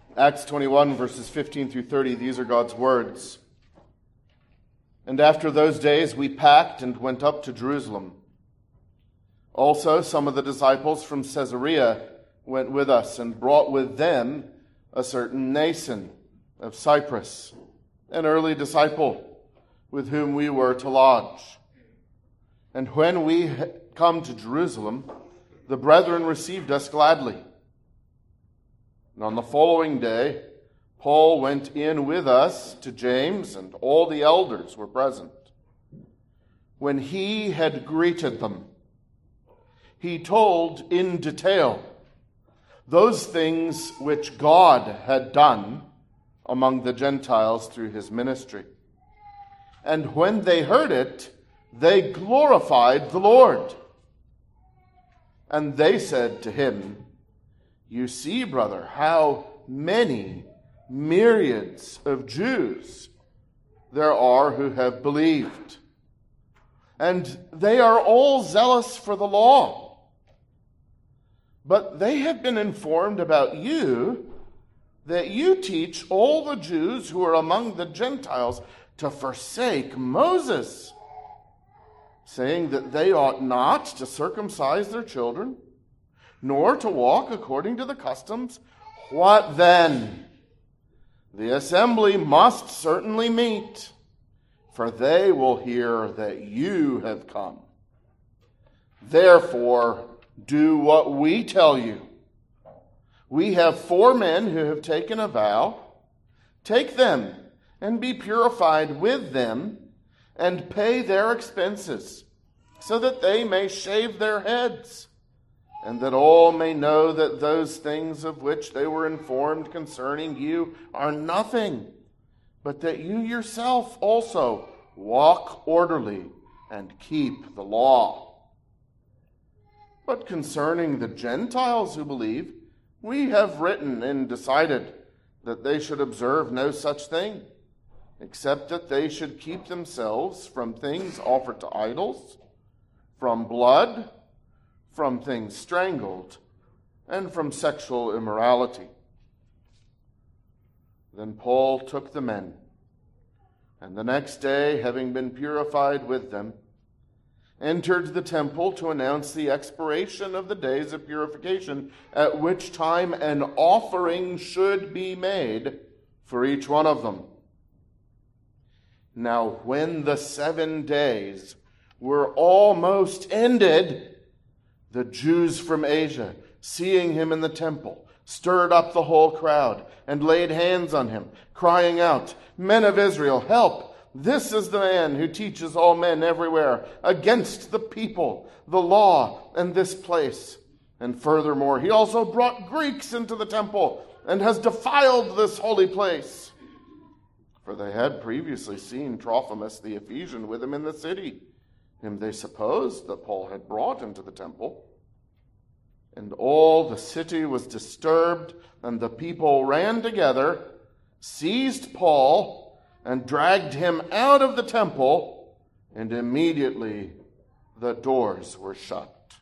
Acts 21, verses 15 through 30, these are God's words. And after those days we packed and went up to Jerusalem. Also some of the disciples from Caesarea went with us and brought with them a certain Nason of Cyprus, an early disciple with whom we were to lodge. And when we had come to Jerusalem, the brethren received us gladly. And on the following day, Paul went in with us to James, and all the elders were present. When he had greeted them, he told in detail those things which God had done among the Gentiles through his ministry. And when they heard it, they glorified the Lord. And they said to him, "You see, brother, how many myriads of Jews there are who have believed. And they are all zealous for the law. But they have been informed about you that you teach all the Jews who are among the Gentiles to forsake Moses, saying that they ought not to circumcise their children, nor to walk according to the customs. What then? The assembly must certainly meet, for they will hear that you have come. Therefore, do what we tell you. We have 4 men who have taken a vow. Take them and be purified with them, and pay their expenses, so that they may shave their heads, and that all may know that those things of which they were informed concerning you are nothing, but that you yourself also walk orderly and keep the law. But concerning the Gentiles who believe, we have written and decided that they should observe no such thing, except that they should keep themselves from things offered to idols, from blood, from things strangled, and from sexual immorality." Then Paul took the men, and the next day, having been purified with them, entered the temple to announce the expiration of the days of purification, at which time an offering should be made for each one of them. Now, when the 7 days were almost ended, the Jews from Asia, seeing him in the temple, stirred up the whole crowd and laid hands on him, crying out, "Men of Israel, help! This is the man who teaches all men everywhere against the people, the law, and this place. And furthermore, he also brought Greeks into the temple and has defiled this holy place." For they had previously seen Trophimus the Ephesian with him in the city, whom they supposed that Paul had brought into the temple. And all the city was disturbed, and the people ran together, seized Paul, and dragged him out of the temple, and immediately the doors were shut.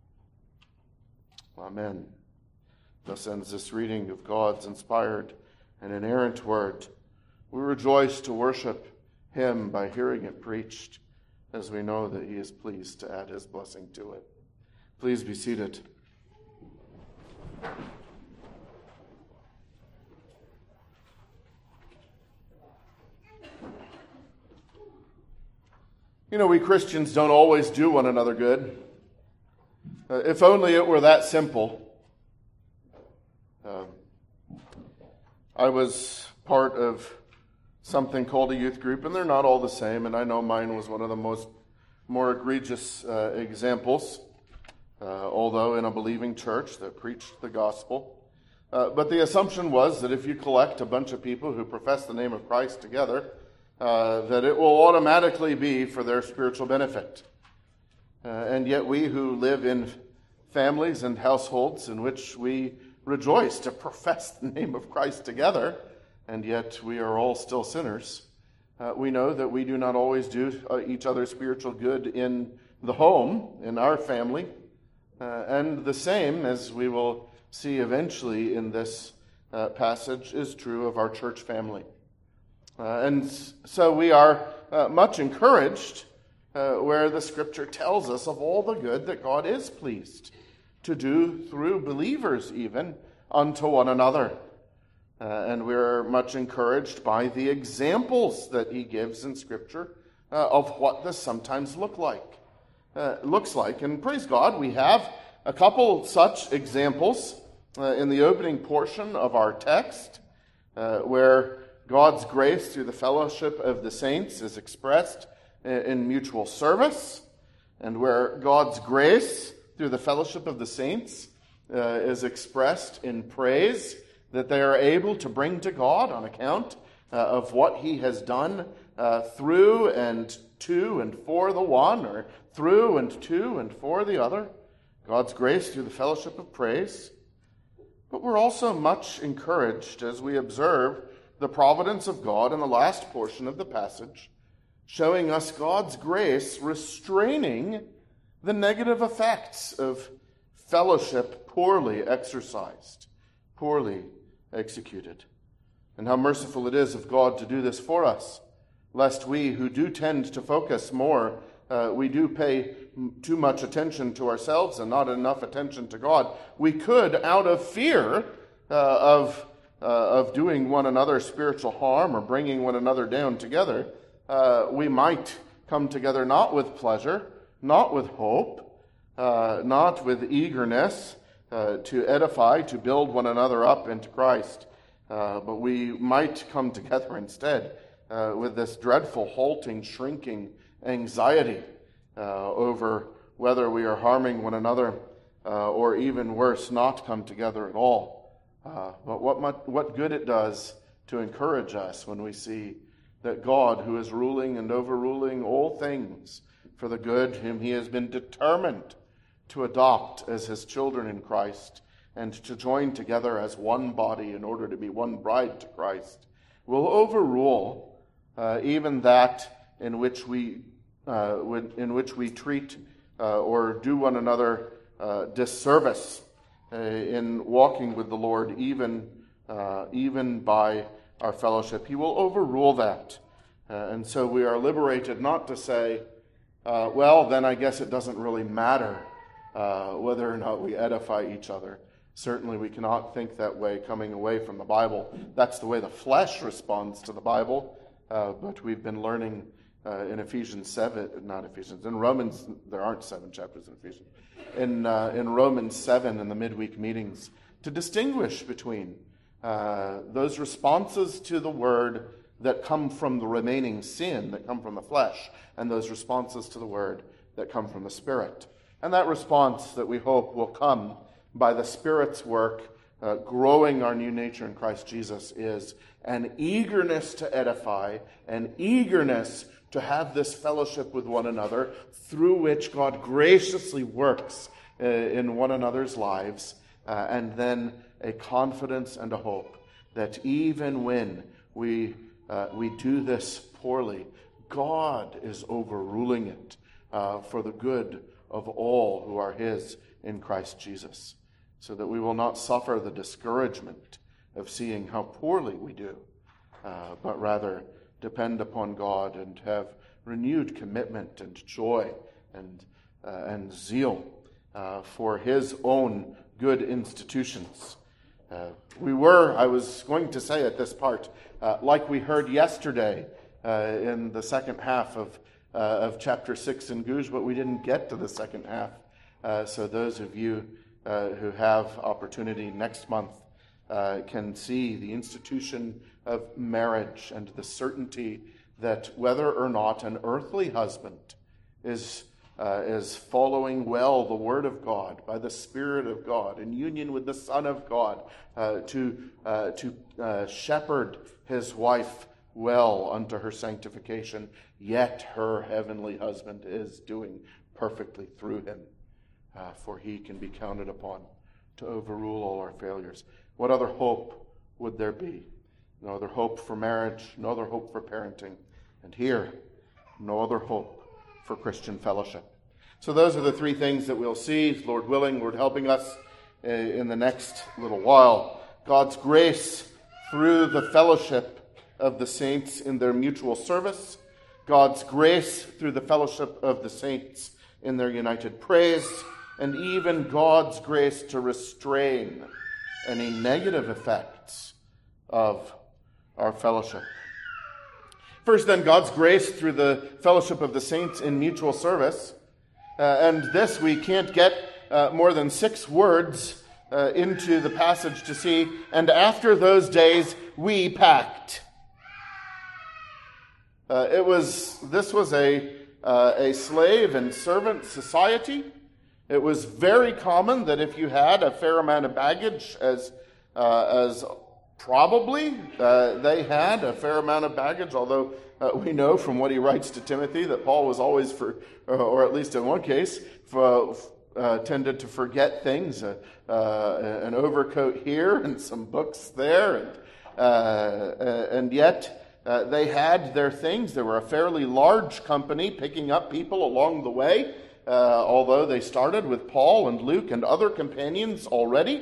Amen. Thus ends this reading of God's inspired and inerrant word. We rejoice to worship him by hearing it preached, as we know that he is pleased to add his blessing to it. Please be seated. You know, we Christians don't always do one another good. If only it were that simple. I was part of something called a youth group, and they're not all the same, and I know mine was one of the more egregious examples, although in a believing church that preached the gospel. But the assumption was that if you collect a bunch of people who profess the name of Christ together, that it will automatically be for their spiritual benefit. And yet we who live in families and households in which we rejoice to profess the name of Christ together, and yet we are all still sinners, we know that we do not always do each other spiritual good in the home, in our family, and the same, as we will see eventually in this passage is true of our church family. And so we are much encouraged where the Scripture tells us of all the good that God is pleased to do through believers even unto one another. And we're much encouraged by the examples that he gives in Scripture of what this sometimes looks like. And praise God, we have a couple such examples in the opening portion of our text, where God's grace through the fellowship of the saints is expressed in mutual service, and where God's grace through the fellowship of the saints is expressed in praise that they are able to bring to God on account of what he has done through and to and for the one, or through and to and for the other. God's grace through the fellowship of praise. But we're also much encouraged as we observe the providence of God in the last portion of the passage, showing us God's grace restraining the negative effects of fellowship poorly exercised, poorly executed. And how merciful it is of God to do this for us, lest we who do tend to focus more, we do pay too much attention to ourselves and not enough attention to God. We could, out of fear of doing one another spiritual harm or bringing one another down together, we might come together not with pleasure, not with hope, not with eagerness to edify, to build one another up into Christ, but we might come together instead with this dreadful, halting, shrinking anxiety over whether we are harming one another, or even worse, not come together at all. But what good it does to encourage us when we see that God, who is ruling and overruling all things for the good, whom he has been determined to adopt as his children in Christ and to join together as one body in order to be one bride to Christ, will overrule even that in which we treat or do one another disservice in walking with the Lord, even by our fellowship. He will overrule that. And so we are liberated not to say, well, then I guess it doesn't really matter whether or not we edify each other. Certainly we cannot think that way coming away from the Bible. That's the way the flesh responds to the Bible. But we've been learning in in Romans, there aren't 7 chapters in Ephesians. In Romans 7 in the midweek meetings, to distinguish between those responses to the word that come from the remaining sin, that come from the flesh, and those responses to the word that come from the Spirit. And that response that we hope will come by the Spirit's work, growing our new nature in Christ Jesus, is an eagerness to edify, an eagerness to have this fellowship with one another, through which God graciously works in one another's lives, and then a confidence and a hope that even when we do this poorly, God is overruling it for the good of all who are his in Christ Jesus, so that we will not suffer the discouragement of seeing how poorly we do, but rather depend upon God and have renewed commitment and joy and zeal for his own good institutions. I was going to say at this part, like we heard yesterday in the second half of chapter 6 in Gouge, but we didn't get to the second half. So those of you who have opportunity next month can see the institution of marriage and the certainty that whether or not an earthly husband is following well the Word of God by the Spirit of God in union with the Son of God to shepherd his wife well unto her sanctification, yet her heavenly husband is doing perfectly through him, for he can be counted upon to overrule all our failures. What other hope would there be? No other hope for marriage, no other hope for parenting, and here, no other hope for Christian fellowship. So those are the three things that we'll see, Lord willing, Lord helping us in the next little while. God's grace through the fellowship of the saints in their mutual service, God's grace through the fellowship of the saints in their united praise, and even God's grace to restrain any negative effects of our fellowship. First, then, God's grace through the fellowship of the saints in mutual service. And this we can't get more than 6 words into the passage to see. And after those days, we packed. This was a slave and servant society. It was very common that if you had a fair amount of baggage, as probably they had a fair amount of baggage, although we know from what he writes to Timothy that Paul was always, or at least in one case, tended to forget things, an overcoat here and some books there, and yet they had their things. They were a fairly large company picking up people along the way, although they started with Paul and Luke and other companions already.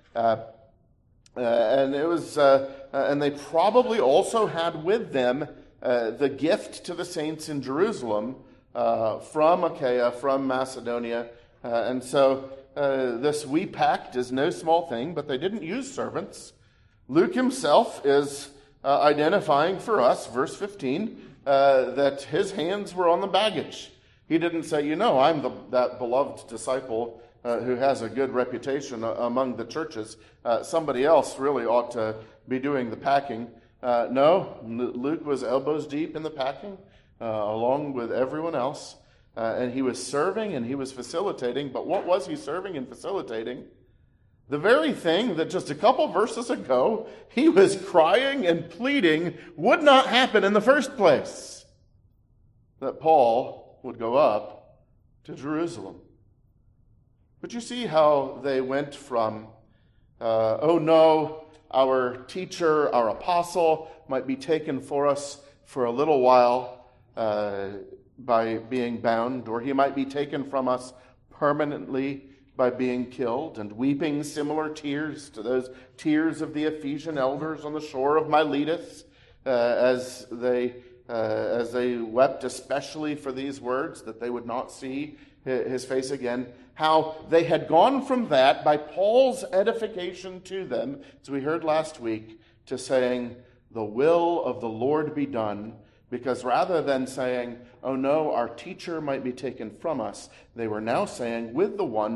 And they probably also had with them the gift to the saints in Jerusalem from Achaia, from Macedonia. And so this we packed is no small thing, but they didn't use servants. Luke himself is identifying for us, verse 15, that his hands were on the baggage. He didn't say, I'm that beloved disciple who has a good reputation among the churches. Somebody else really ought to be doing the packing. No, Luke was elbows deep in the packing, along with everyone else. And he was serving and he was facilitating. But what was he serving and facilitating? The very thing that just a couple verses ago he was crying and pleading would not happen in the first place. That Paul would go up to Jerusalem. But you see how they went from, oh no, our teacher, our apostle might be taken for us for a little while by being bound, or he might be taken from us permanently by being killed, and weeping similar tears to those tears of the Ephesian elders on the shore of Miletus, as they wept especially for these words, that they would not see his face again. How they had gone from that, by Paul's edification to them, as we heard last week, to saying, the will of the Lord be done, because rather than saying, oh no, our teacher might be taken from us, they were now saying, with the one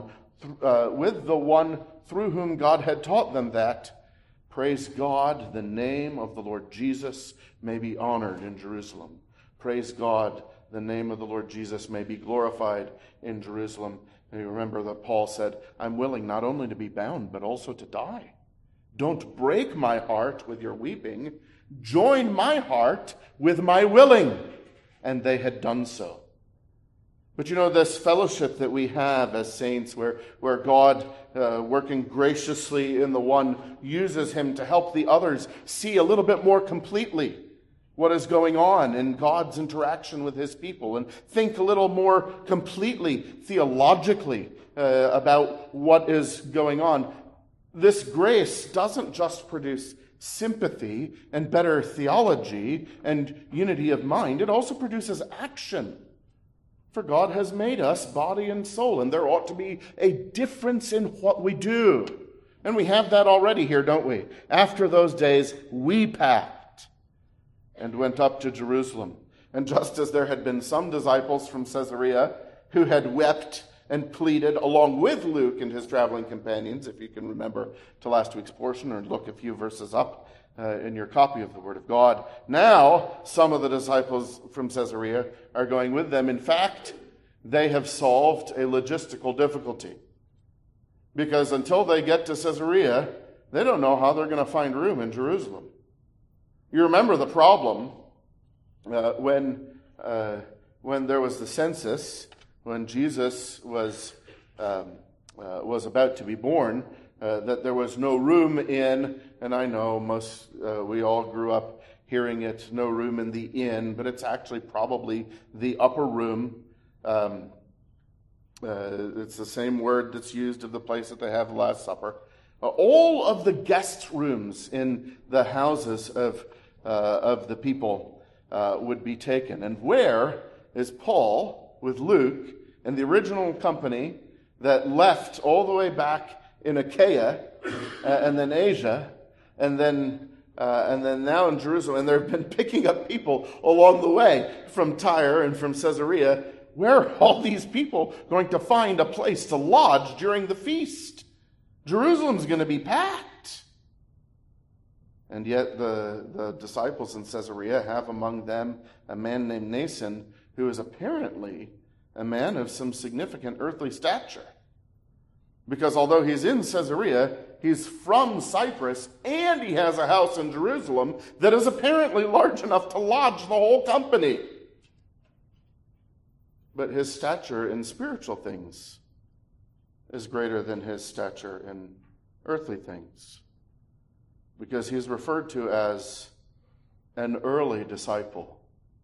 through whom God had taught them that, praise God, the name of the Lord Jesus may be honored in Jerusalem. Praise God, the name of the Lord Jesus may be glorified in Jerusalem. And you remember that Paul said, I'm willing not only to be bound, but also to die. Don't break my heart with your weeping. Join my heart with my willing. And they had done so. But this fellowship that we have as saints, where God, working graciously in the one, uses him to help the others see a little bit more completely what is going on in God's interaction with his people, and think a little more completely, theologically, about what is going on. This grace doesn't just produce sympathy and better theology and unity of mind. It also produces action. For God has made us body and soul, and there ought to be a difference in what we do. And we have that already here, don't we? After those days, we packed and went up to Jerusalem. And just as there had been some disciples from Caesarea who had wept and pleaded along with Luke and his traveling companions, if you can remember to last week's portion or look a few verses up in your copy of the Word of God. Now, some of the disciples from Caesarea are going with them. In fact, they have solved a logistical difficulty. Because until they get to Caesarea, they don't know how they're going to find room in Jerusalem. You remember the problem when there was the census, when Jesus was about to be born, that there was no room in, and I know we all grew up hearing it, no room in the inn, but it's actually probably the upper room. It's the same word that's used of the place that they have the Last Supper. All of the guest rooms in the houses of the people would be taken. And where is Paul with Luke and the original company that left all the way back in Achaia and then Asia and then now in Jerusalem? And they've been picking up people along the way from Tyre and from Caesarea. Where are all these people going to find a place to lodge during the feast? Jerusalem's going to be packed. And yet the disciples in Caesarea have among them a man named Mnason, who is apparently a man of some significant earthly stature. Because although he's in Caesarea, he's from Cyprus, and he has a house in Jerusalem that is apparently large enough to lodge the whole company. But his stature in spiritual things is greater than his stature in earthly things, because he's referred to as an early disciple.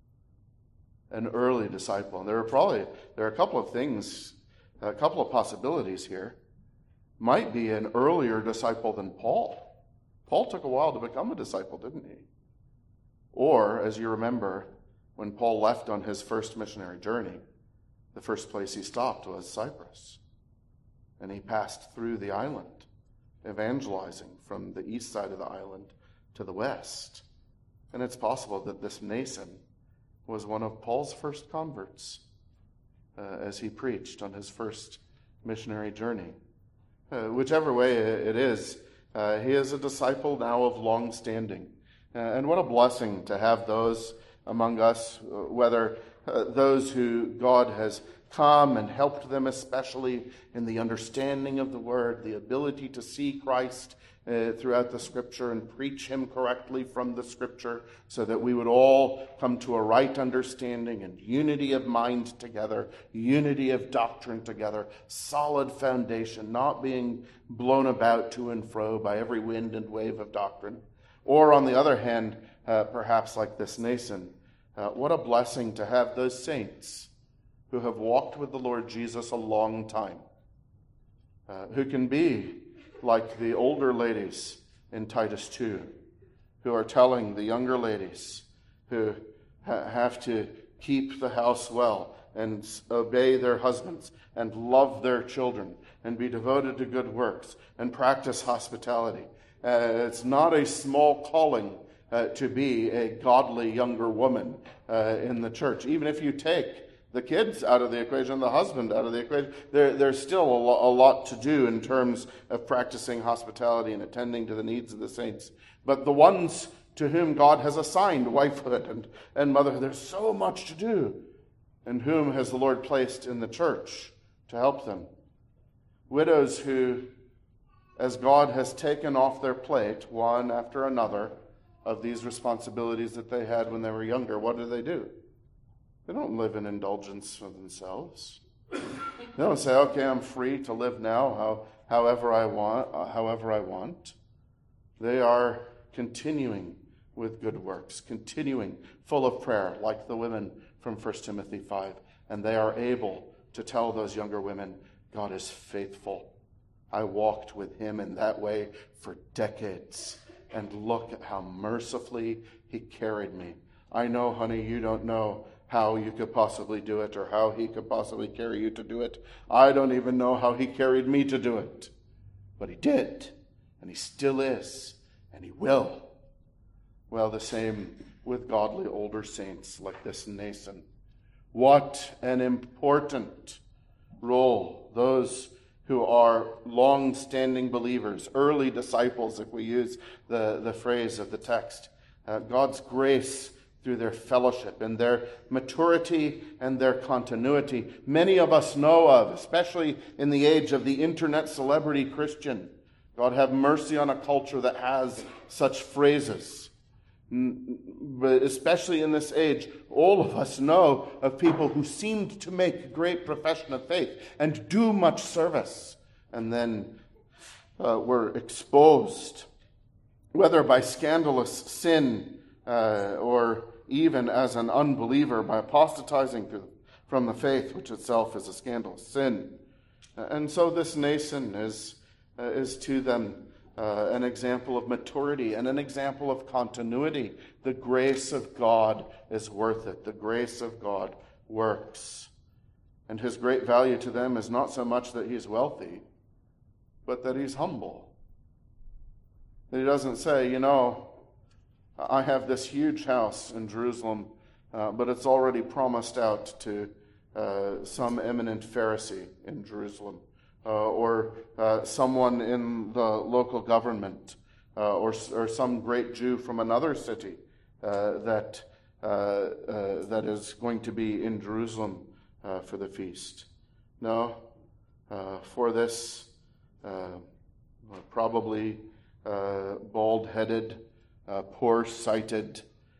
An early disciple. And there are a couple of things, a couple of possibilities here. Might be an earlier disciple than Paul. Paul took a while to become a disciple, didn't he? Or, as you remember, when Paul left on his first missionary journey, the first place he stopped was Cyprus. And he passed through the island, evangelizing from the east side of the island to the west. And it's possible that this Mnason was one of Paul's first converts as he preached on his first missionary journey. Whichever way it is, he is a disciple now of long standing. And what a blessing to have those among us, whether those who God has come and helped them, especially in the understanding of the Word, the ability to see Christ throughout the Scripture and preach Him correctly from the Scripture, so that we would all come to a right understanding and unity of mind together, unity of doctrine together, solid foundation, not being blown about to and fro by every wind and wave of doctrine. Or on the other hand, perhaps like this Mnason, what a blessing to have those saints who have walked with the Lord Jesus a long time, who can be like the older ladies in Titus 2, who are telling the younger ladies who have to keep the house well and obey their husbands and love their children and be devoted to good works and practice hospitality. It's not a small calling to be a godly younger woman in the church. Even if you take the kids out of the equation, the husband out of the equation, there's still a lot to do in terms of practicing hospitality and attending to the needs of the saints. But the ones to whom God has assigned wifehood and motherhood, there's so much to do. And whom has the Lord placed in the church to help them? Widows who, as God has taken off their plate, one after another, of these responsibilities that they had when they were younger, what do? They don't live in indulgence for themselves. They don't say, okay, I'm free to live now however I want. They are continuing with good works, continuing full of prayer, like the women from 1 Timothy 5. And they are able to tell those younger women, God is faithful. I walked with him in that way for decades. And look at how mercifully he carried me. I know, honey, you don't know how you could possibly do it or how he could possibly carry you to do it. I don't even know how he carried me to do it. But he did, and he still is, and he will. Well, the same with godly older saints like this Mnason. What an important role those who are long-standing believers, early disciples, if we use the phrase of the text. God's grace through their fellowship and their maturity and their continuity. Many of us know of, especially in the age of the internet celebrity Christian. God have mercy on a culture that has such phrases. But especially in this age, all of us know of people who seemed to make great profession of faith and do much service, and then were exposed, whether by scandalous sin or even as an unbeliever by apostatizing from the faith, which itself is a scandalous sin. And so this Mnason is is to them an example of maturity and an example of continuity. The grace of God is worth it. The grace of God works. And his great value to them is not so much that he's wealthy, but that he's humble. That he doesn't say, I have this huge house in Jerusalem, but it's already promised out to some eminent Pharisee in Jerusalem, or someone in the local government, or some great Jew from another city that is going to be in Jerusalem for the feast. No, for this probably bald-headed, poor-sighted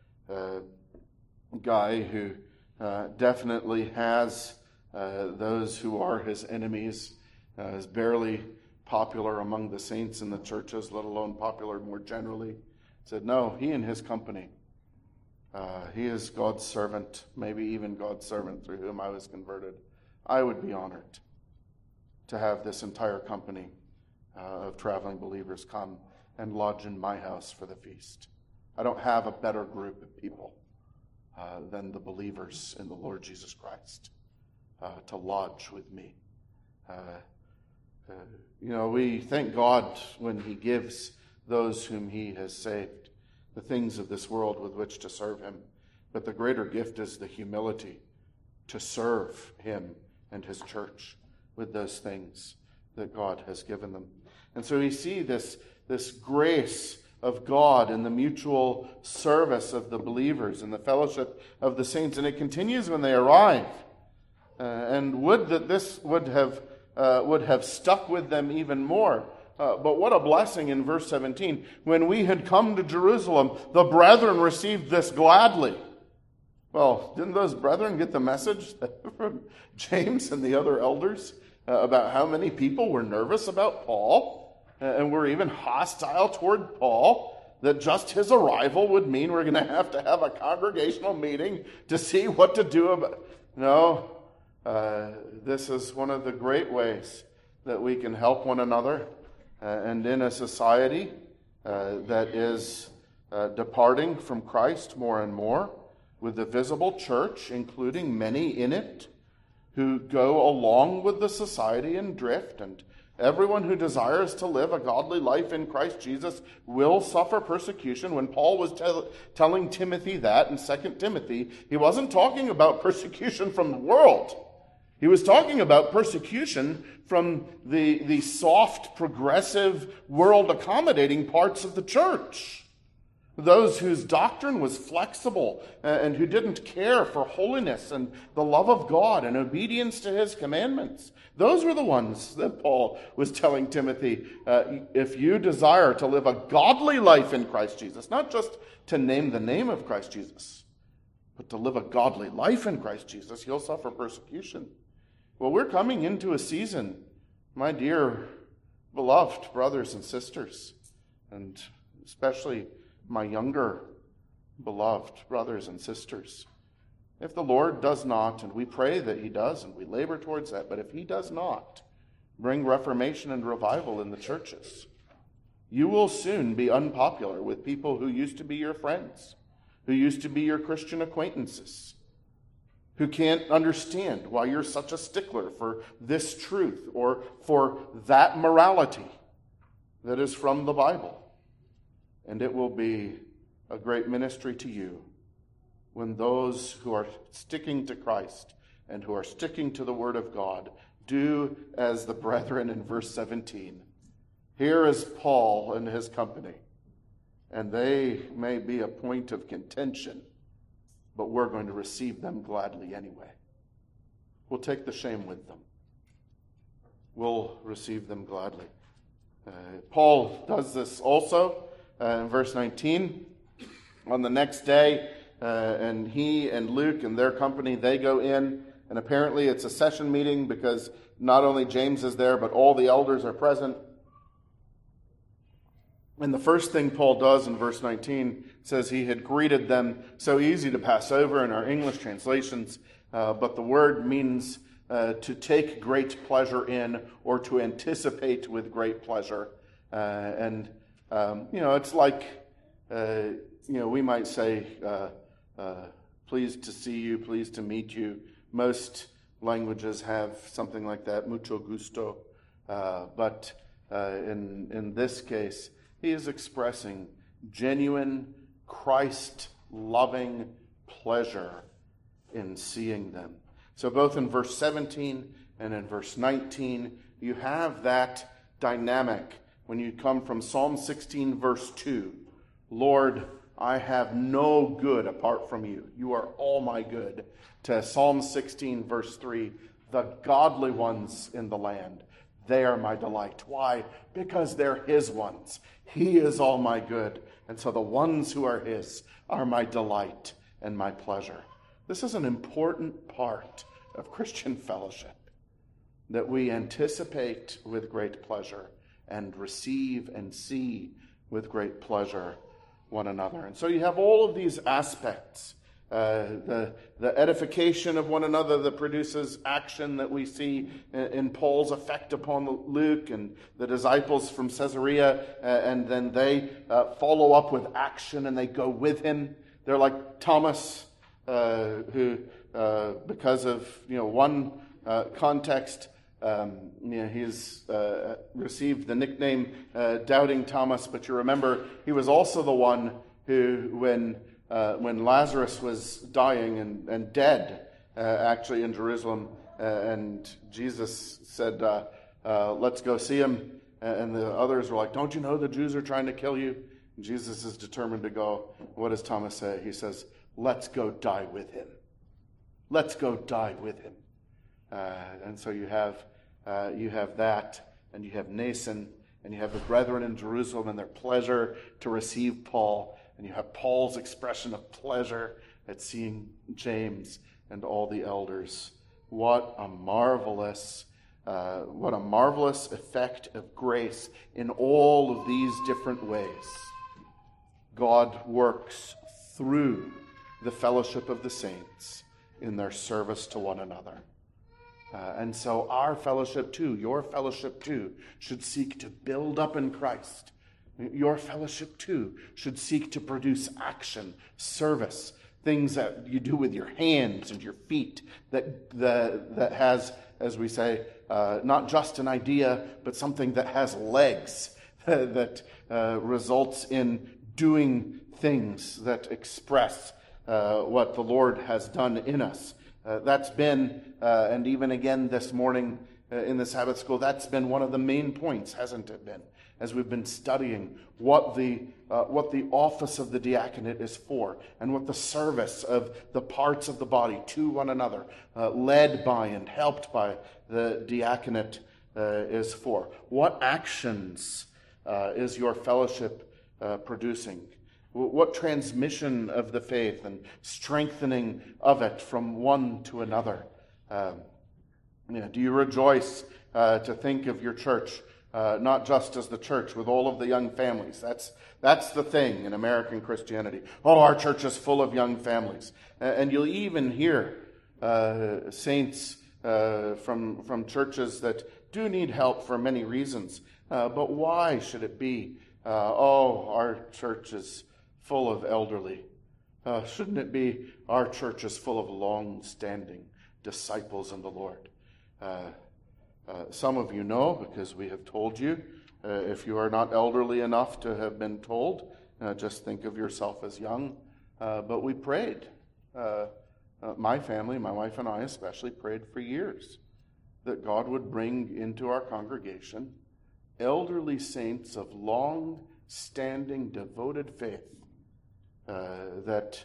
guy who definitely has those who are his enemies, is barely popular among the saints in the churches, let alone popular more generally, said, no, he and his company, he is God's servant, maybe even God's servant through whom I was converted. I would be honored to have this entire company of traveling believers come and lodge in my house for the feast. I don't have a better group of people than the believers in the Lord Jesus Christ to lodge with me. We thank God when he gives those whom he has saved the things of this world with which to serve him. But the greater gift is the humility to serve him and his church with those things that God has given them. And so we see this grace of God in the mutual service of the believers and the fellowship of the saints. And it continues when they arrive. And would that this would have stuck with them even more. But what a blessing in verse 17. When we had come to Jerusalem, the brethren received this gladly. Well, didn't those brethren get the message from James and the other elders about how many people were nervous about Paul and were even hostile toward Paul? That just his arrival would mean we're going to have a congregational meeting to see what to do about. No, this is one of the great ways that we can help one another. And in a society that is departing from Christ more and more, with the visible church, including many in it, who go along with the society and drift, and everyone who desires to live a godly life in Christ Jesus will suffer persecution. When Paul was telling Timothy that in 2 Timothy, he wasn't talking about persecution from the world. He was talking about persecution from the soft, progressive, world-accommodating parts of the church. Those whose doctrine was flexible and who didn't care for holiness and the love of God and obedience to his commandments. Those were the ones that Paul was telling Timothy, if you desire to live a godly life in Christ Jesus, not just to name the name of Christ Jesus, but to live a godly life in Christ Jesus, you'll suffer persecution. Well, we're coming into a season, my dear beloved brothers and sisters, and especially my younger beloved brothers and sisters. If the Lord does not, and we pray that he does, and we labor towards that, but if he does not bring reformation and revival in the churches, you will soon be unpopular with people who used to be your friends, who used to be your Christian acquaintances, who can't understand why you're such a stickler for this truth or for that morality that is from the Bible. And it will be a great ministry to you when those who are sticking to Christ and who are sticking to the Word of God do as the brethren in verse 17. Here is Paul and his company, and they may be a point of contention, but we're going to receive them gladly anyway. We'll take the shame with them. We'll receive them gladly. Paul does this also in verse 19. On the next day, and he and Luke and their company, they go in, and apparently it's a session meeting because not only James is there, but all the elders are present. And the first thing Paul does in verse 19 says he had greeted them. So easy to pass over in our English translations, but the word means to take great pleasure in or to anticipate with great pleasure. It's like, we might say, pleased to see you, pleased to meet you. Most languages have something like that, mucho gusto. But in this case, he is expressing genuine, Christ-loving pleasure in seeing them. So both in verse 17 and in verse 19, you have that dynamic when you come from Psalm 16, verse 2. Lord, I have no good apart from you. You are all my good. To Psalm 16, verse 3, the godly ones in the land, they are my delight. Why? Because they're his ones. He is all my good. And so the ones who are his are my delight and my pleasure. This is an important part of Christian fellowship, that we anticipate with great pleasure and receive and see with great pleasure one another. And so you have all of these aspects, the edification of one another that produces action that we see in Paul's effect upon Luke and the disciples from Caesarea, and then they follow up with action and they go with him. They're like Thomas, who, because of one context, he's received the nickname Doubting Thomas. But you remember, he was also the one who, when Lazarus was dying and dead, actually in Jerusalem, and Jesus said, "Let's go see him." And the others were like, "Don't you know the Jews are trying to kill you?" And Jesus is determined to go. What does Thomas say? He says, "Let's go die with him. Let's go die with him." And so you have that, and you have Nason, and you have the brethren in Jerusalem and their pleasure to receive Paul, and you have Paul's expression of pleasure at seeing James and all the elders. What a marvelous effect of grace in all of these different ways. God works through the fellowship of the saints in their service to one another. And so our fellowship too, your fellowship too, should seek to build up in Christ. Your fellowship too should seek to produce action, service, things that you do with your hands and your feet that has, as we say, not just an idea, but something that has legs, that results in doing things that express what the Lord has done in us. That's been, and even again this morning in the Sabbath school, that's been one of the main points, hasn't it been? As we've been studying what the office of the diaconate is for, and what the service of the parts of the body to one another, led by and helped by the diaconate, is for. What actions is your fellowship producing? What transmission of the faith and strengthening of it from one to another? Do you rejoice to think of your church not just as the church with all of the young families? That's the thing in American Christianity. Oh, our church is full of young families. And you'll even hear saints from churches that do need help for many reasons. But why should it be, our church is full of elderly? Shouldn't it be our church is full of long-standing disciples in the Lord? Some of you know, because we have told you. If you are not elderly enough to have been told, just think of yourself as young. But we prayed. My family, my wife and I especially, prayed for years that God would bring into our congregation elderly saints of long-standing, devoted faith, that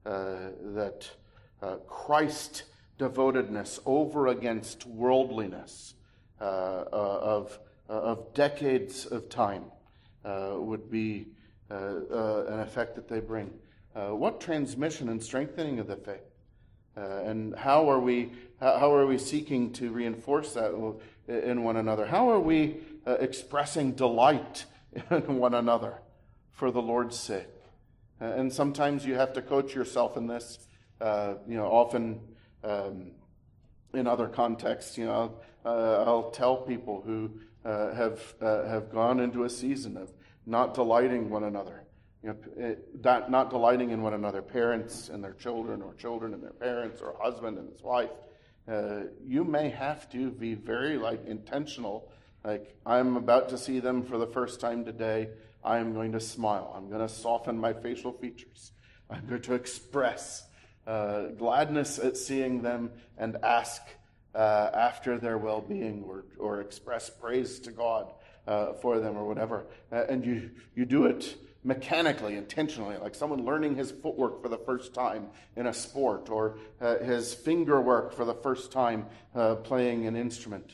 Christ devotedness over against worldliness of decades of time would be an effect that they bring. What transmission and strengthening of the faith, and how are we seeking to reinforce that in one another? How are we expressing delight in one another for the Lord's sake? And sometimes you have to coach yourself in this. Often in other contexts. I'll tell people who have gone into a season of not delighting one another, not delighting in one another, parents and their children, or children and their parents, or husband and his wife. You may have to be very intentional. I'm about to see them for the first time today. I am going to smile. I'm going to soften my facial features. I'm going to express gladness at seeing them and ask after their well-being, or express praise to God for them, or whatever. And you do it mechanically, intentionally, like someone learning his footwork for the first time in a sport, or his finger work for the first time playing an instrument.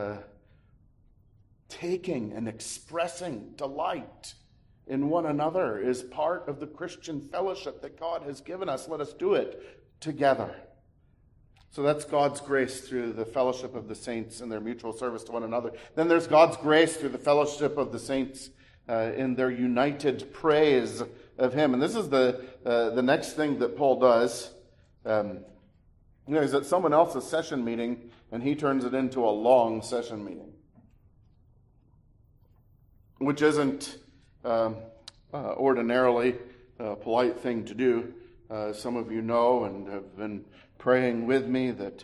Taking and expressing delight in one another is part of the Christian fellowship that God has given us. Let us do it together. So that's God's grace through the fellowship of the saints and their mutual service to one another. Then there's God's grace through the fellowship of the saints in their united praise of Him. And this is the next thing that Paul does. He's at someone else's session meeting, and he turns it into a long session meeting, which isn't ordinarily a polite thing to do. Some of you know and have been praying with me that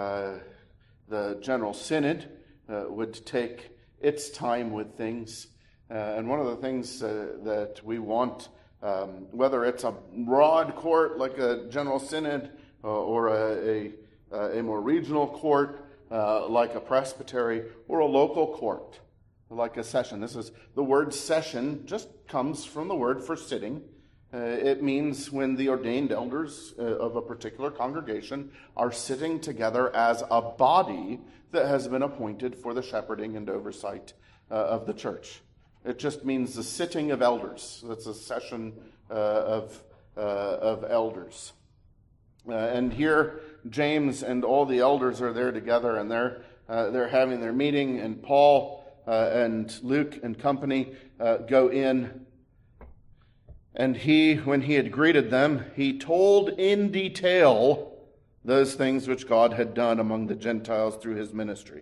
the General Synod would take its time with things. And one of the things that we want, whether it's a broad court like a General Synod or a more regional court like a presbytery, or a local court like a session. The word session just comes from the word for sitting. It means when the ordained elders of a particular congregation are sitting together as a body that has been appointed for the shepherding and oversight of the church. It just means the sitting of elders. That's a session of elders. And here, James and all the elders are there together, and they're having their meeting, and Paul and Luke and company go in. And when he had greeted them, he told in detail those things which God had done among the Gentiles through his ministry.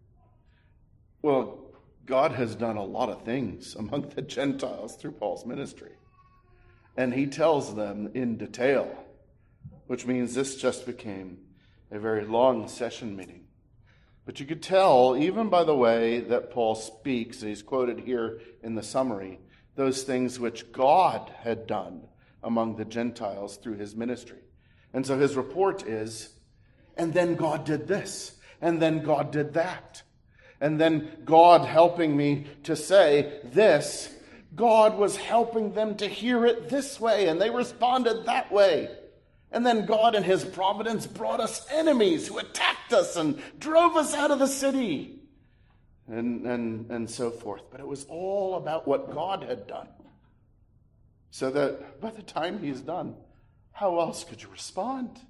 Well, God has done a lot of things among the Gentiles through Paul's ministry. And he tells them in detail, which means this just became a very long session meeting. But you could tell, even by the way that Paul speaks, and he's quoted here in the summary, those things which God had done among the Gentiles through his ministry. And so his report is, and then God did this, and then God did that. And then God helping me to say this, God was helping them to hear it this way, and they responded that way. And then God in his providence brought us enemies who attacked us and drove us out of the city. And so forth. But it was all about what God had done. So that by the time he's done, how else could you respond?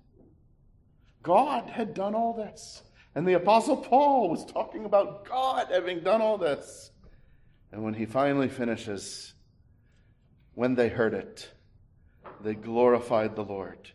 God had done all this. And the Apostle Paul was talking about God having done all this. And when he finally finishes, when they heard it, they glorified the Lord.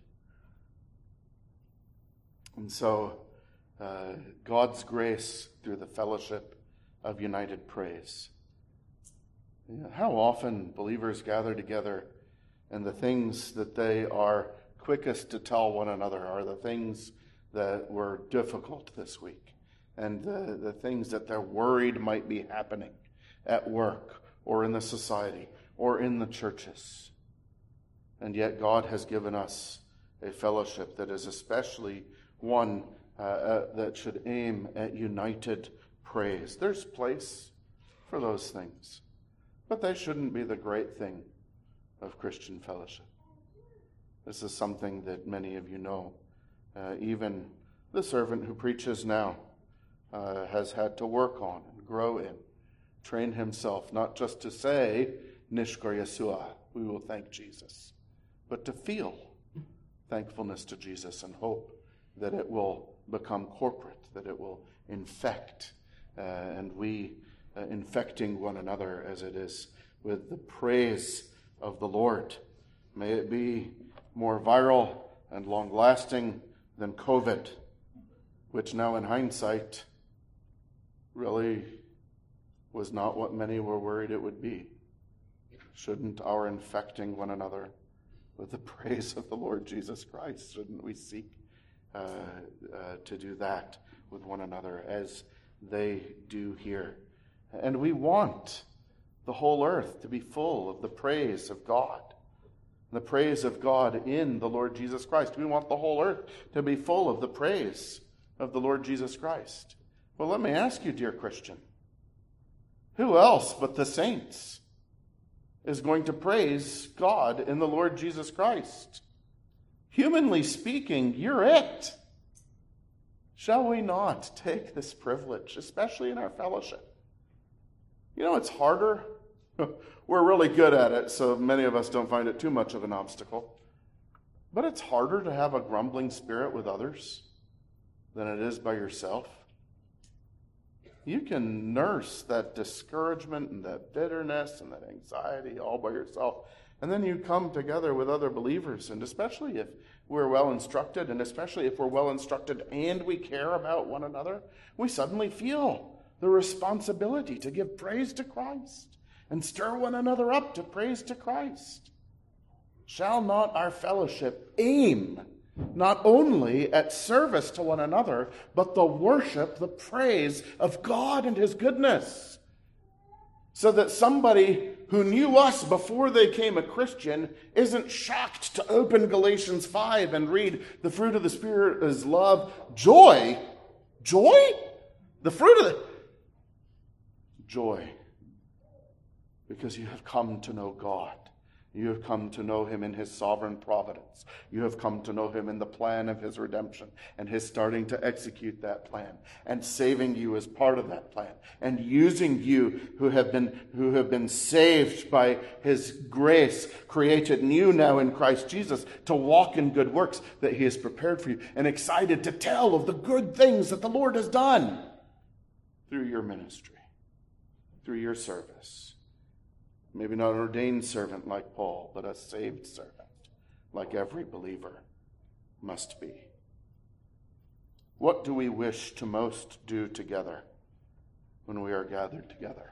And so, God's grace through the fellowship of united praise. How often believers gather together, and the things that they are quickest to tell one another are the things that were difficult this week, and the things that they're worried might be happening at work or in the society or in the churches. And yet God has given us a fellowship that is especially one that should aim at united praise. There's place for those things, but they shouldn't be the great thing of Christian fellowship. This is something that many of you know. Even the servant who preaches now has had to work on and grow in, train himself not just to say, Nishkar Yeshua, we will thank Jesus, but to feel thankfulness to Jesus and hope that it will become corporate, that it will infect, and we infecting one another as it is with the praise of the Lord. May it be more viral and long-lasting than COVID, which now in hindsight really was not what many were worried it would be. Shouldn't our infecting one another with the praise of the Lord Jesus Christ, shouldn't we seek to do that with one another as they do here? And we want the whole earth to be full of the praise of God, the praise of God in the Lord Jesus Christ. We want the whole earth to be full of the praise of the Lord Jesus Christ. Well, let me ask you, dear Christian, who else but the saints is going to praise God in the Lord Jesus Christ? Humanly speaking, you're it. Shall we not take this privilege, especially in our fellowship? You know, it's harder. We're really good at it, so many of us don't find it too much of an obstacle. But it's harder to have a grumbling spirit with others than it is by yourself. You can nurse that discouragement and that bitterness and that anxiety all by yourself. And then you come together with other believers, and especially if we're well instructed, and especially if we're well instructed and we care about one another, we suddenly feel the responsibility to give praise to Christ and stir one another up to praise to Christ. Shall not our fellowship aim not only at service to one another, but the worship, the praise of God and His goodness? So that somebody who knew us before they came a Christian isn't shocked to open Galatians 5 and read the fruit of the Spirit is love, joy. Joy? The fruit of the joy. Because you have come to know God. You have come to know Him in His sovereign providence. You have come to know Him in the plan of His redemption and His starting to execute that plan and saving you as part of that plan and using you who have been saved by His grace, created new now in Christ Jesus, to walk in good works that He has prepared for you, and excited to tell of the good things that the Lord has done through your ministry, through your service. Maybe not an ordained servant like Paul, but a saved servant, like every believer must be. What do we wish to most do together when we are gathered together?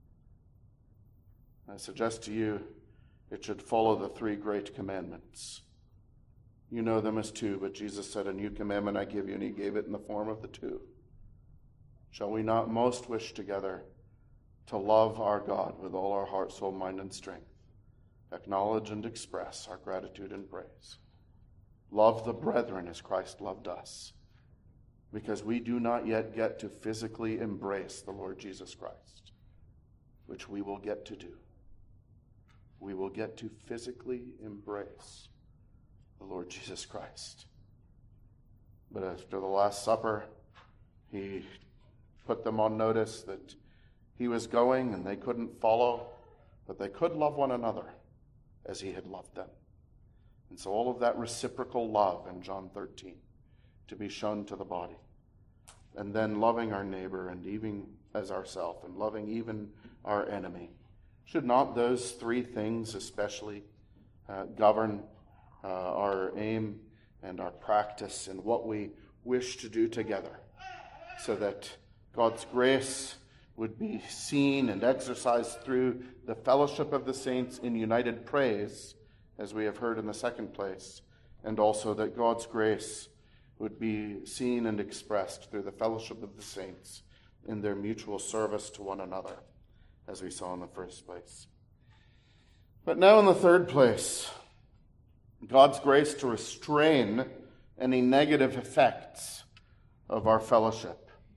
I suggest to you it should follow the 3 great commandments. You know them as 2, but Jesus said, "A new commandment I give you," and He gave it in the form of the 2. Shall we not most wish together to love our God with all our heart, soul, mind, and strength, acknowledge and express our gratitude and praise, love the brethren as Christ loved us, because we do not yet get to physically embrace the Lord Jesus Christ, which we will get to do. We will get to physically embrace the Lord Jesus Christ. But after the Last Supper, He put them on notice that He was going and they couldn't follow, but they could love one another as He had loved them. And so all of that reciprocal love in John 13 to be shown to the body. And then loving our neighbor and even as ourselves, and loving even our enemy. Should not those 3 things especially govern our aim and our practice and what we wish to do together, so that God's grace would be seen and exercised through the fellowship of the saints in united praise, as we have heard in the second place, and also that God's grace would be seen and expressed through the fellowship of the saints in their mutual service to one another, as we saw in the first place. But now in the third place, God's grace to restrain any negative effects of our fellowship.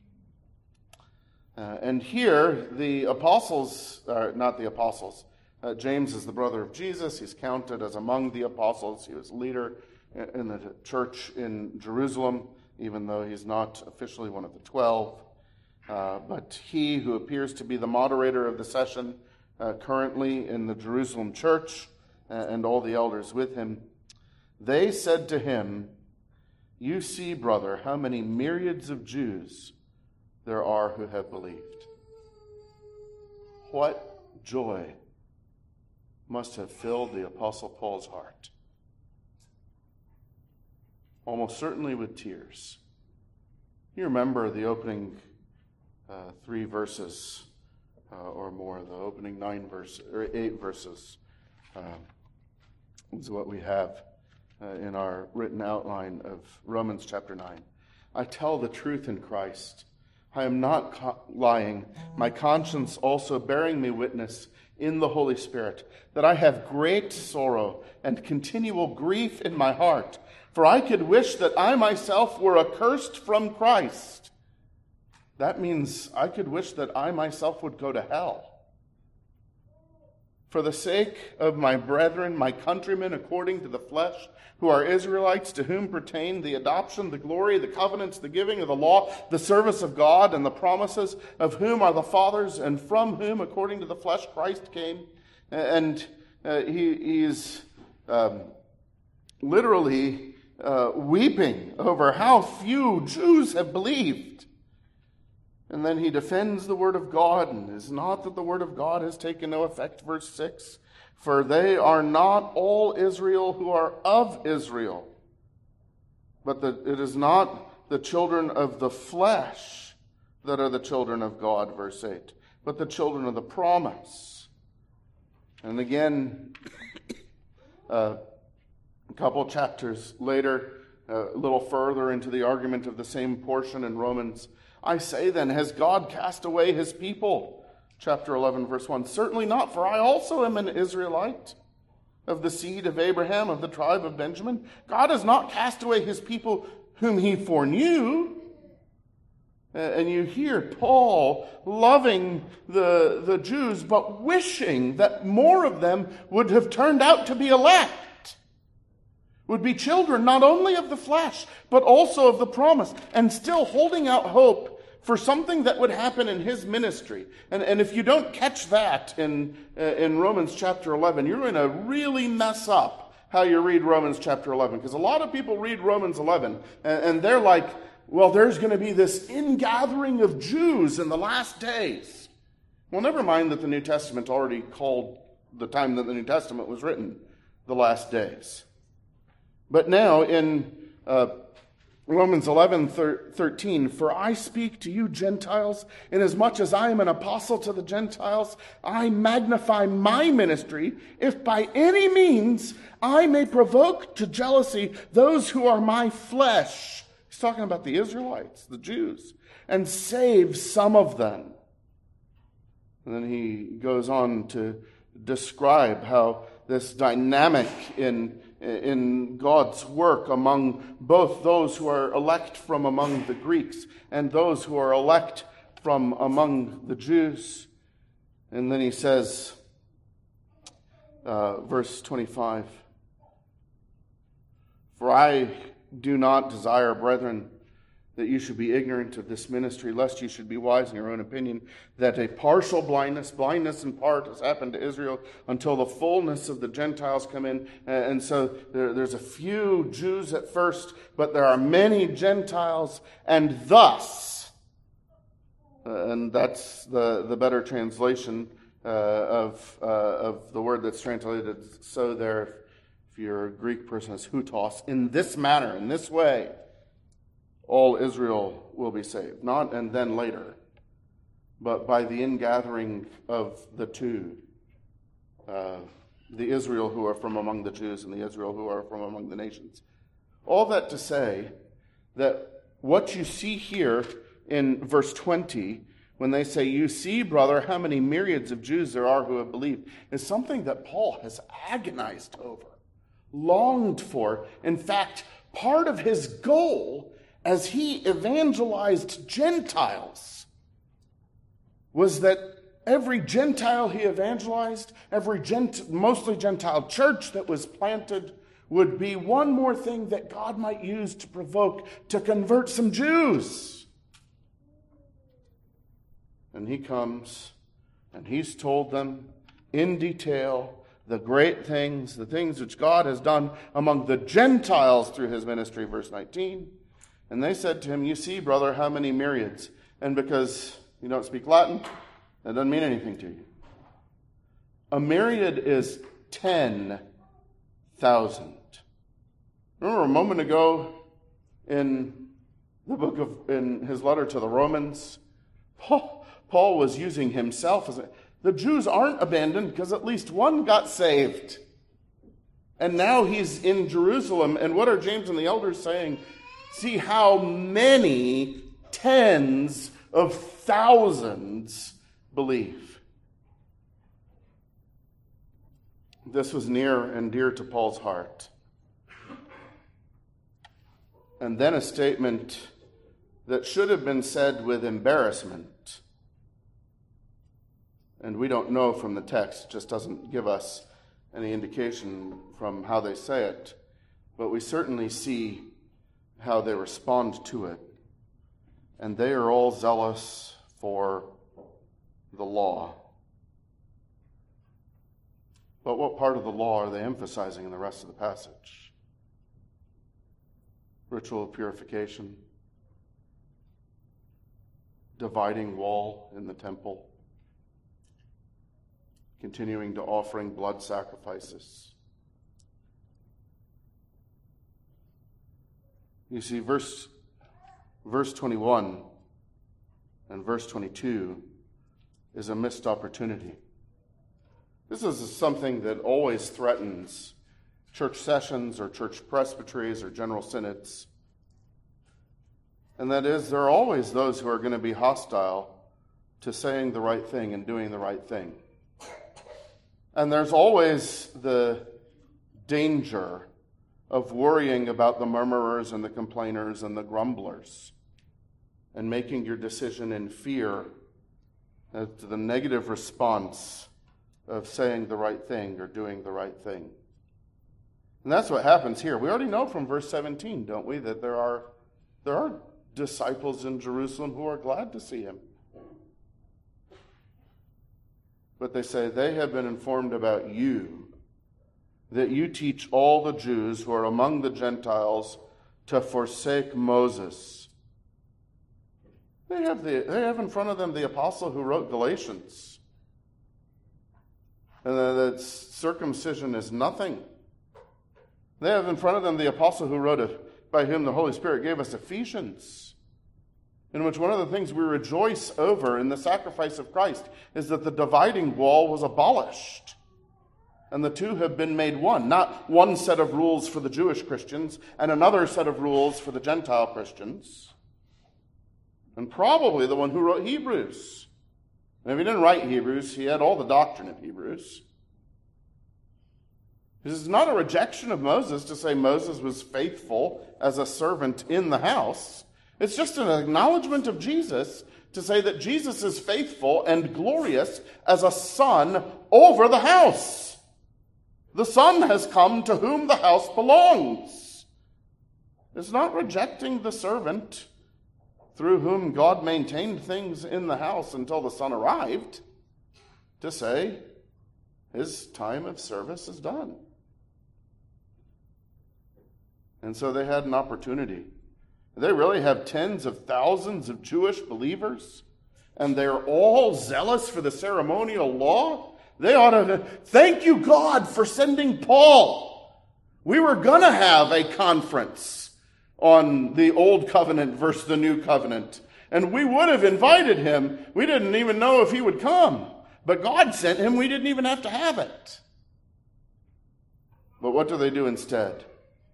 And here, the apostles, not the apostles, James is the brother of Jesus. He's counted as among the apostles. He was leader in the church in Jerusalem, even though he's not officially one of the 12. But he who appears to be the moderator of the session currently in the Jerusalem church, and all the elders with him, they said to him, "You see, brother, how many myriads of Jews there are who have believed." What joy must have filled the Apostle Paul's heart. Almost certainly with tears. You remember the opening 3 verses or more, the opening 8 verses is what we have in our written outline of Romans chapter 9. I tell the truth in Christ. I am not lying, my conscience also bearing me witness in the Holy Spirit, that I have great sorrow and continual grief in my heart. For I could wish that I myself were accursed from Christ. That means I could wish that I myself would go to hell. For the sake of my brethren, my countrymen according to the flesh, who are Israelites, to whom pertain the adoption, the glory, the covenants, the giving of the law, the service of God, and the promises, of whom are the fathers, and from whom, according to the flesh, Christ came. And he is literally weeping over how few Jews have believed. And then he defends the word of God, and it is not that the word of God has taken no effect, verse 6. For they are not all Israel who are of Israel, but it is not the children of the flesh that are the children of God, verse 8, but the children of the promise. And again, a couple chapters later, a little further into the argument of the same portion in Romans, I say then, has God cast away his people? Chapter 11, verse 1. Certainly not, for I also am an Israelite, of the seed of Abraham, of the tribe of Benjamin. God has not cast away his people whom he foreknew. And you hear Paul loving the Jews, but wishing that more of them would have turned out to be elect, would be children not only of the flesh, but also of the promise, and still holding out hope for something that would happen in his ministry. And if you don't catch that in Romans chapter 11, you're going to really mess up how you read Romans chapter 11. Because a lot of people read Romans 11, and they're like, well, there's going to be this ingathering of Jews in the last days. Well, never mind that the New Testament already called the time that the New Testament was written the last days. But now in Romans 11:13, for I speak to you Gentiles, inasmuch as I am an apostle to the Gentiles, I magnify my ministry, if by any means I may provoke to jealousy those who are my flesh. He's talking about the Israelites, the Jews, and save some of them. And then he goes on to describe how this dynamic in God's work among both those who are elect from among the Greeks and those who are elect from among the Jews. And then he says, verse 25, for I do not desire, brethren, that you should be ignorant of this ministry, lest you should be wise in your own opinion, that a partial blindness in part, has happened to Israel until the fullness of the Gentiles come in. And so there's a few Jews at first, but there are many Gentiles, and thus, and that's the better translation of the word that's translated so there, if you're a Greek person, it's hutos, in this manner, in this way, all Israel will be saved. Not and then later, but by the ingathering of the two, the Israel who are from among the Jews and the Israel who are from among the nations. All that to say that what you see here in verse 20, when they say, you see, brother, how many myriads of Jews there are who have believed, is something that Paul has agonized over, longed for. In fact, part of his goal as he evangelized Gentiles was that every Gentile he evangelized, every mostly Gentile church that was planted, would be one more thing that God might use to provoke, to convert some Jews. And he comes and he's told them in detail the great things, the things which God has done among the Gentiles through his ministry, verse 19. And they said to him, you see, brother, how many myriads? And because you don't speak Latin, that doesn't mean anything to you. A myriad is 10,000. Remember a moment ago in in his letter to the Romans, Paul was using himself as the Jews aren't abandoned because at least one got saved. And now he's in Jerusalem. And what are James and the elders saying? See how many tens of thousands believe. This was near and dear to Paul's heart. And then a statement that should have been said with embarrassment. And we don't know from the text, it just doesn't give us any indication from how they say it. But we certainly see how they respond to it. And they are all zealous for the law. But what part of the law are they emphasizing in the rest of the passage? Ritual of purification, dividing wall in the temple, continuing to offering blood sacrifices. You see, verse 21 and verse 22 is a missed opportunity. This is something that always threatens church sessions or church presbyteries or general synods. And that is, there are always those who are going to be hostile to saying the right thing and doing the right thing. And there's always the danger of worrying about the murmurers and the complainers and the grumblers and making your decision in fear as to the negative response of saying the right thing or doing the right thing. And that's what happens here. We already know from verse 17, don't we, that there are disciples in Jerusalem who are glad to see him. But they say, they have been informed about you, that you teach all the Jews who are among the Gentiles to forsake Moses. They have in front of them the apostle who wrote Galatians. And that circumcision is nothing. They have in front of them the apostle who wrote by whom the Holy Spirit gave us Ephesians, in which one of the things we rejoice over in the sacrifice of Christ is that the dividing wall was abolished. And the two have been made one. Not one set of rules for the Jewish Christians and another set of rules for the Gentile Christians. And probably the one who wrote Hebrews. And if he didn't write Hebrews, he had all the doctrine of Hebrews. This is not a rejection of Moses to say Moses was faithful as a servant in the house. It's just an acknowledgement of Jesus to say that Jesus is faithful and glorious as a son over the house. The son has come to whom the house belongs. It's not rejecting the servant through whom God maintained things in the house until the son arrived to say his time of service is done. And so they had an opportunity. They really have tens of thousands of Jewish believers, and they're all zealous for the ceremonial law. They ought to thank you, God, for sending Paul. We were going to have a conference on the old covenant versus the new covenant, and we would have invited him. We didn't even know if he would come, but God sent him. We didn't even have to have it. But what do they do instead?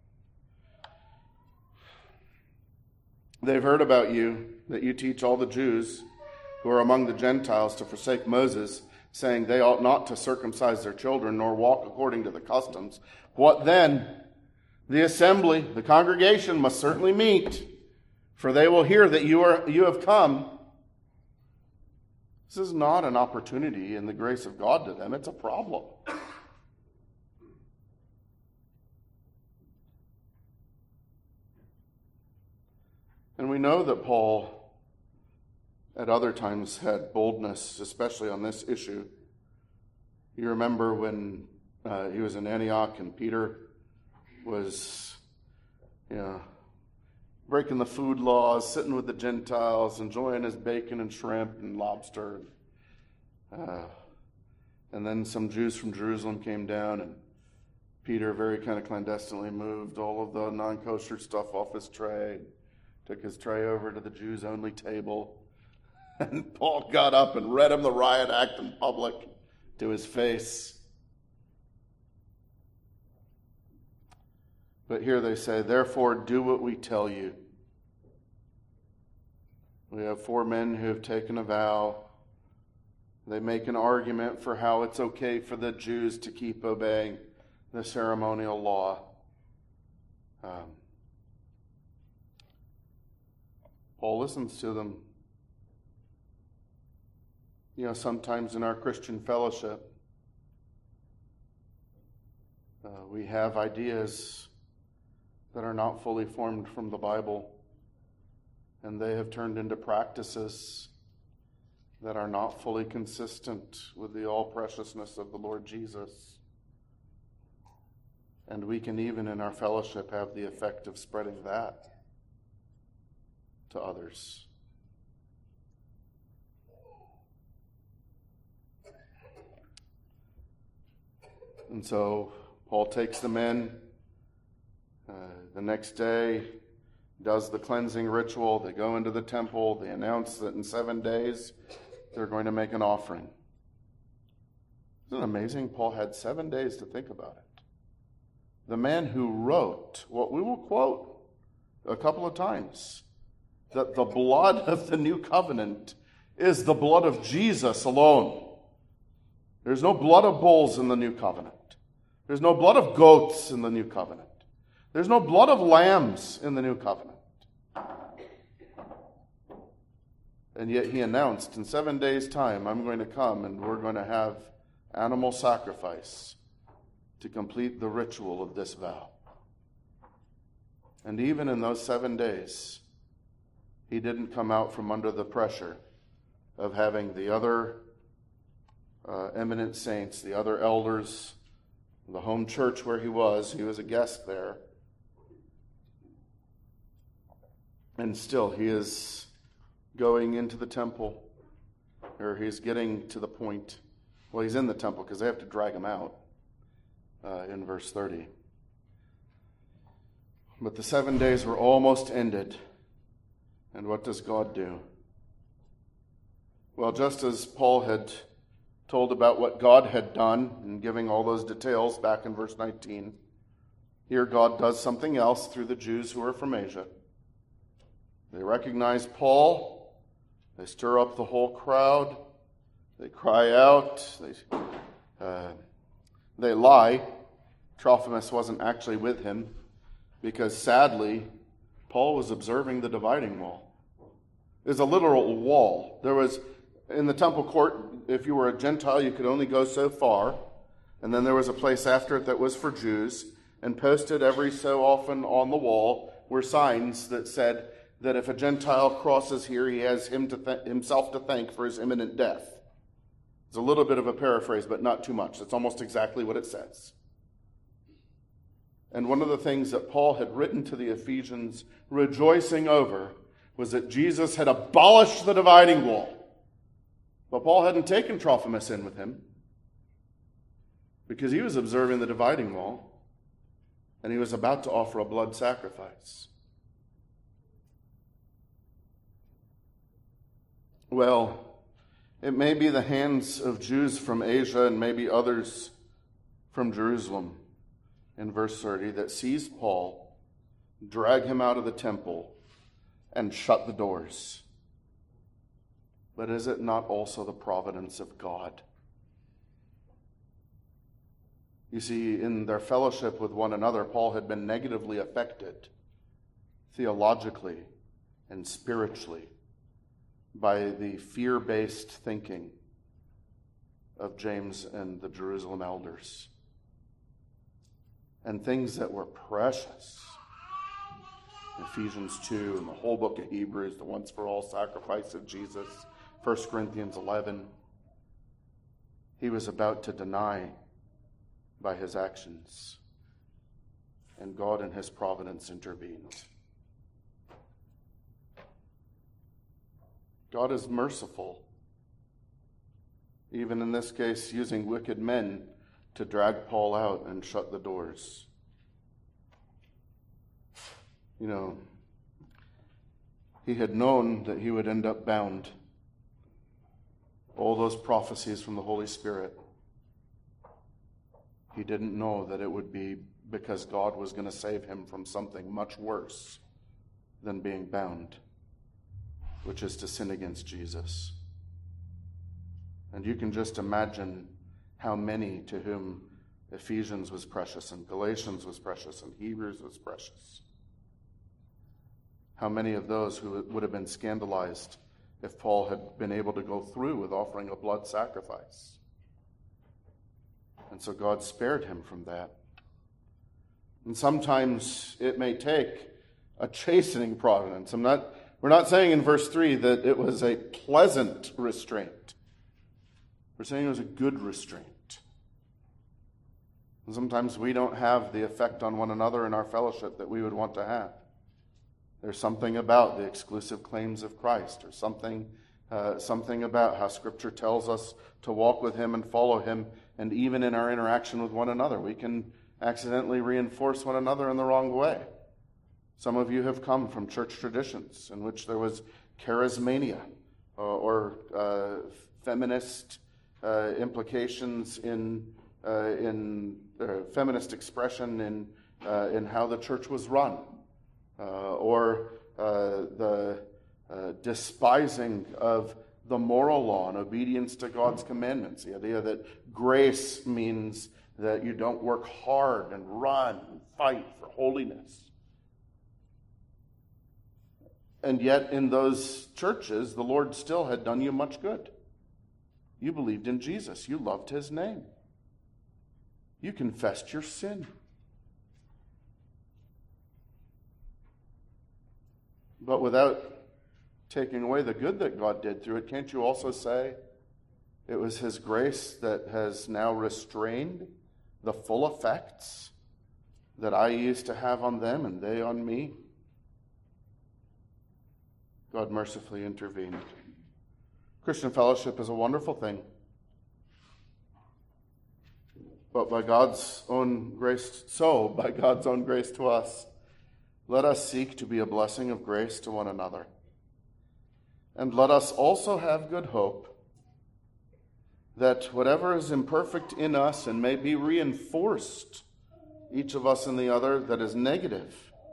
They've heard about you, that you teach all the Jews who are among the Gentiles to forsake Moses, saying they ought not to circumcise their children nor walk according to the customs. What then? The assembly, the congregation must certainly meet, for they will hear that you have come. This is not an opportunity in the grace of God to them. It's a problem. And we know that Paul, at other times, had boldness, especially on this issue. You remember when he was in Antioch and Peter was, breaking the food laws, sitting with the Gentiles, enjoying his bacon and shrimp and lobster. And then some Jews from Jerusalem came down, and Peter very kind of clandestinely moved all of the non-kosher stuff off his tray, took his tray over to the Jews-only table, and Paul got up and read him the riot act in public to his face. But here they say, therefore do what we tell you. We have 4 men who have taken a vow. They make an argument for how it's okay for the Jews to keep obeying the ceremonial law. Paul listens to them. Sometimes in our Christian fellowship, we have ideas that are not fully formed from the Bible, and they have turned into practices that are not fully consistent with the all-preciousness of the Lord Jesus. And we can even in our fellowship have the effect of spreading that to others. And so Paul takes them in. The next day, does the cleansing ritual. They go into the temple. They announce that in 7 days, they're going to make an offering. Isn't it amazing? Paul had 7 days to think about it. The man who wrote what we will quote a couple of times, that the blood of the new covenant is the blood of Jesus alone. There's no blood of bulls in the new covenant. There's no blood of goats in the new covenant. There's no blood of lambs in the new covenant. And yet he announced, in 7 days' time, I'm going to come and we're going to have animal sacrifice to complete the ritual of this vow. And even in those 7 days, he didn't come out from under the pressure of having the other eminent saints, the other elders, the home church where he was a guest there. And still he is going into the temple, or he's getting to the point. Well, he's in the temple because they have to drag him out in verse 30. But the 7 days were almost ended. And what does God do? Well, just as Paul had told about what God had done and giving all those details back in verse 19, here God does something else through the Jews who are from Asia. They recognize Paul. They stir up the whole crowd. They cry out. They lie. Trophimus wasn't actually with him because, sadly, Paul was observing the dividing wall. There's a literal wall. There was, in the temple court, if you were a Gentile, you could only go so far. And then there was a place after it that was for Jews. And posted every so often on the wall were signs that said that if a Gentile crosses here, he has himself to thank for his imminent death. It's a little bit of a paraphrase, but not too much. It's almost exactly what it says. And one of the things that Paul had written to the Ephesians, rejoicing over, was that Jesus had abolished the dividing wall. But Paul hadn't taken Trophimus in with him because he was observing the dividing wall and he was about to offer a blood sacrifice. Well, it may be the hands of Jews from Asia and maybe others from Jerusalem in verse 30 that seized Paul, drag him out of the temple, and shut the doors. But is it not also the providence of God? You see, in their fellowship with one another, Paul had been negatively affected theologically and spiritually by the fear-based thinking of James and the Jerusalem elders. And things that were precious. Ephesians 2 and the whole book of Hebrews, the once-for-all sacrifice of Jesus, 1 Corinthians 11. He was about to deny by his actions. And God in his providence intervened. God is merciful, even in this case using wicked men to drag Paul out and shut the doors. You know, he had known that he would end up bound. All those prophecies from the Holy Spirit. He didn't know that it would be because God was going to save him from something much worse than being bound, which is to sin against Jesus. And you can just imagine how many to whom Ephesians was precious, and Galatians was precious, and Hebrews was precious. How many of those who would have been scandalized if Paul had been able to go through with offering a blood sacrifice. And so God spared him from that. And sometimes it may take a chastening providence. We're not saying in verse 3 that it was a pleasant restraint. We're saying it was a good restraint. And sometimes we don't have the effect on one another in our fellowship that we would want to have. There's something about the exclusive claims of Christ, or something about how Scripture tells us to walk with him and follow him, and even in our interaction with one another, we can accidentally reinforce one another in the wrong way. Some of you have come from church traditions in which there was charismania or feminist implications in feminist expression in how the church was run, or the despising of the moral law and obedience to God's commandments. The idea that grace means that you don't work hard and run and fight for holiness. And yet in those churches, the Lord still had done you much good. You believed in Jesus. You loved his name. You confessed your sin. But without taking away the good that God did through it, can't you also say it was his grace that has now restrained the full effects that I used to have on them and they on me? God mercifully intervened. Christian fellowship is a wonderful thing. But by God's own grace to us, let us seek to be a blessing of grace to one another. And let us also have good hope that whatever is imperfect in us and may be reinforced, each of us in the other, that is negative,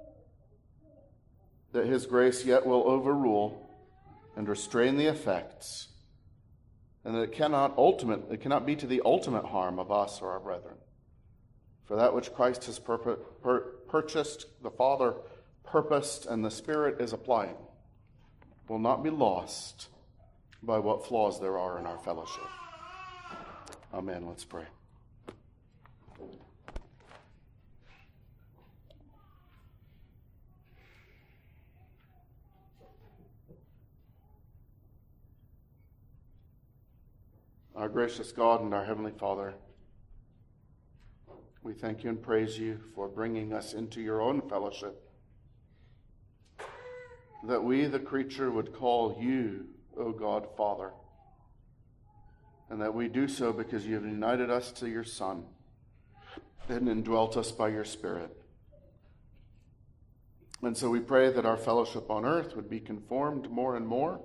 that his grace yet will overrule and restrain the effects, and that it cannot be to the ultimate harm of us or our brethren. For that which Christ has purchased, the Father purposed, and the Spirit is applying, will not be lost by what flaws there are in our fellowship. Amen. Let's pray. Our gracious God and our Heavenly Father, we thank you and praise you for bringing us into your own fellowship, that we, the creature, would call you, O God, Father, and that we do so because you have united us to your Son and indwelt us by your Spirit. And so we pray that our fellowship on earth would be conformed more and more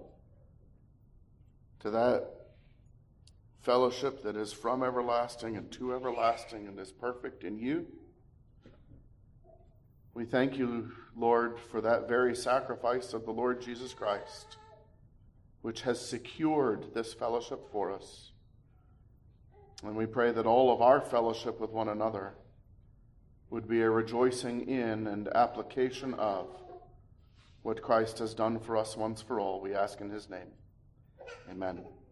to that fellowship that is from everlasting and to everlasting and is perfect in you. We thank you, Lord, for that very sacrifice of the Lord Jesus Christ, which has secured this fellowship for us. And we pray that all of our fellowship with one another would be a rejoicing in and application of what Christ has done for us once for all. We ask in his name. Amen.